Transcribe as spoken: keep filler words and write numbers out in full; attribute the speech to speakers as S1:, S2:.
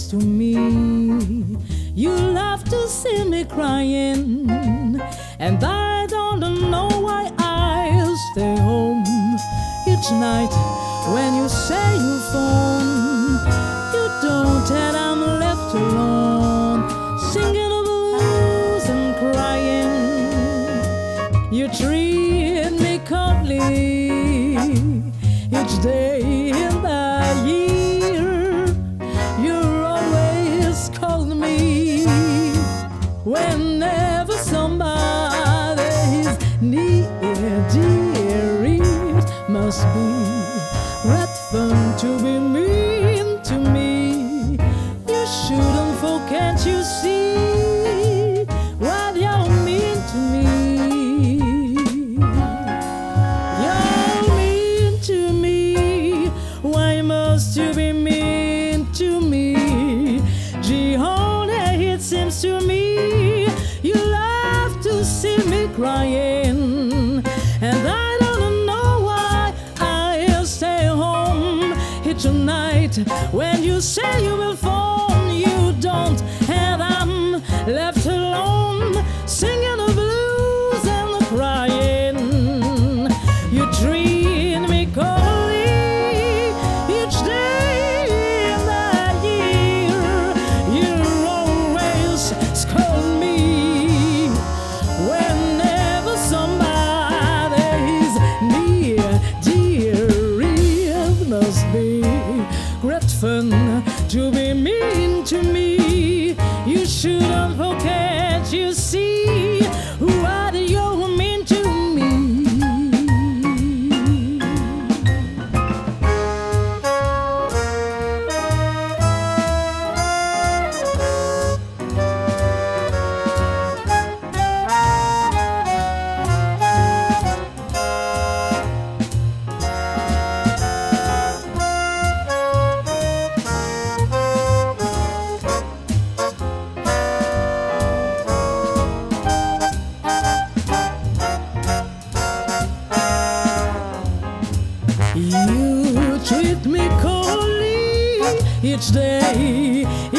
S1: to me. You love to see me crying, and I don't know why I stay home each night. When you say you phone, you don't, and I'm left alone, singing the blues and crying. You treat me coldly each day in the year. You're always calling me whenever somebody's near, dear. It must be red fun to be mean to me. You shouldn't forget, you see what you mean to me. You're mean to me. Why must you be mean to me? Gee, honey, it seems to me you love to see me crying, and I don't know why I stay home each night. When you say you will phone, you don't, and I'm left alone, singing the blues and the crying. You treat me coldly each day in the year. You always scold me whenever somebody's near, dear. It must be great fun to be mean to me. You shouldn't forget, you see what you mean to me. You treat me coldly each day